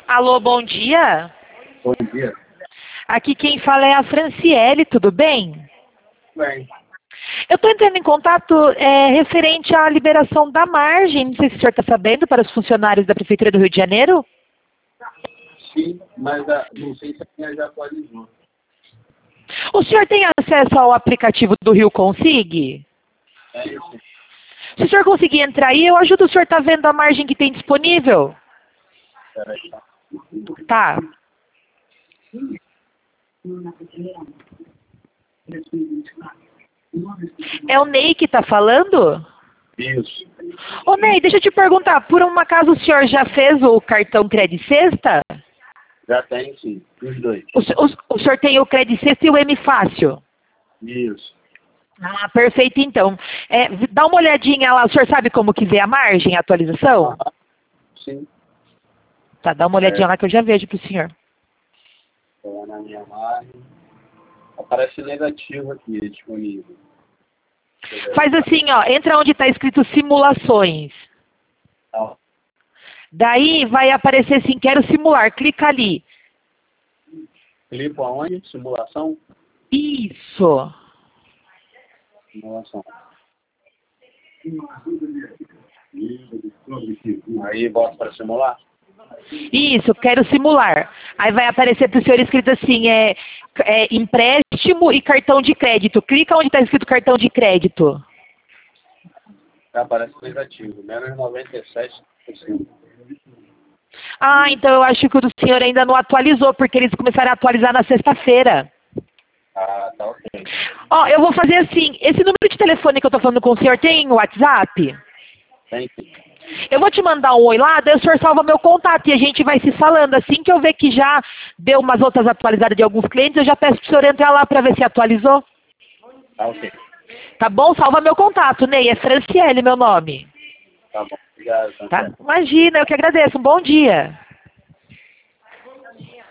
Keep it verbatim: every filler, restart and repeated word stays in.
Alô, bom dia. Bom dia. Aqui quem fala é a Franciele, tudo bem? Bem. Eu estou entrando em contato é, referente à liberação da margem, não sei se o senhor está sabendo, para os funcionários da Prefeitura do Rio de Janeiro. Sim, mas ah, não sei se a minha já atualizou. O senhor tem acesso ao aplicativo do Rio Consig? É isso. Se o senhor conseguir entrar aí, eu ajudo o senhor a estar vendo a margem que tem disponível. Peraí. Tá. É o Ney que está falando? Isso. Ô Ney, deixa eu te perguntar, por um acaso o senhor já fez o cartão Credit Sexta? Já tem, sim. Os dois. O, se- o, o senhor tem o Credit Sexta e o M Fácil? Isso. Ah, perfeito então. É, v- dá uma olhadinha lá, o senhor sabe como que vê a margem, a atualização? Aham. Sim. Tá, dá uma olhadinha É, lá que eu já vejo pro senhor. tô na minha margem. Aparece negativo aqui, disponível. Faz assim, ó, entra onde está escrito simulações. Tá. Daí vai aparecer assim, quero simular, clica ali. Clico aonde? Simulação? Isso. Simulação. Aí bota para simular? Isso, quero simular. Aí vai aparecer para o senhor escrito assim, é, é empréstimo e cartão de crédito. Clica onde está escrito cartão de crédito. Aparece negativo. Menos noventa e sete por cento. Ah, então eu acho que o do senhor ainda não atualizou, porque eles começaram a atualizar na sexta-feira. Ah, tá ok. Ó, eu vou fazer assim, esse número de telefone que eu tô falando com o senhor tem WhatsApp? Tem sim. Eu vou te mandar um oi lá, daí o senhor salva meu contato e a gente vai se falando. Assim que eu ver que já deu umas outras atualizadas de alguns clientes, eu já peço pro senhor entrar lá para ver se atualizou. Tá ok. Tá bom? Salva meu contato, Ney. É Franciele meu nome. Tá bom. Obrigado, Tá? Santana. Imagina, eu que agradeço. Um bom dia.